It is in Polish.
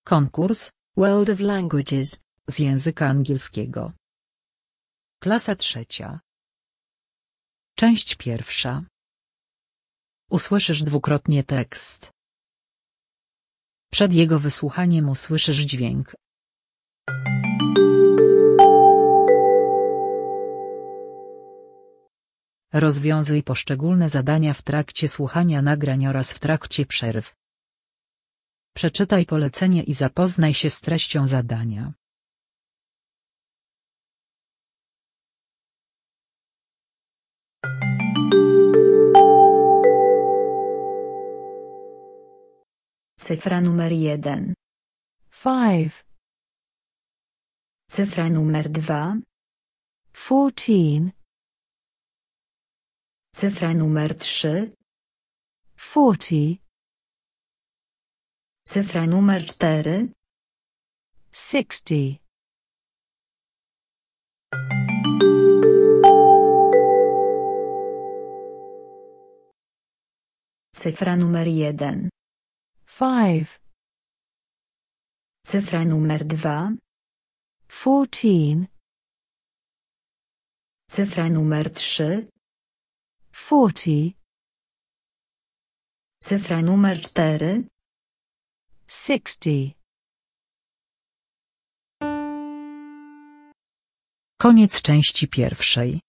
Konkurs World of Languages z języka angielskiego. Klasa trzecia. Część pierwsza. Usłyszysz dwukrotnie tekst. Przed jego wysłuchaniem usłyszysz dźwięk. Rozwiązuj poszczególne zadania w trakcie słuchania nagrań oraz w trakcie przerw. Przeczytaj polecenie i zapoznaj się z treścią zadania. Cyfra numer 1. 5. Cyfra numer 2. 14. Cyfra numer 3. 40. Cyfra numer 4. 60. Cyfra numer 1. 5. Cyfra numer 2. 14. Cyfra numer 3. 40. Cyfra numer 4. 60. Koniec części pierwszej.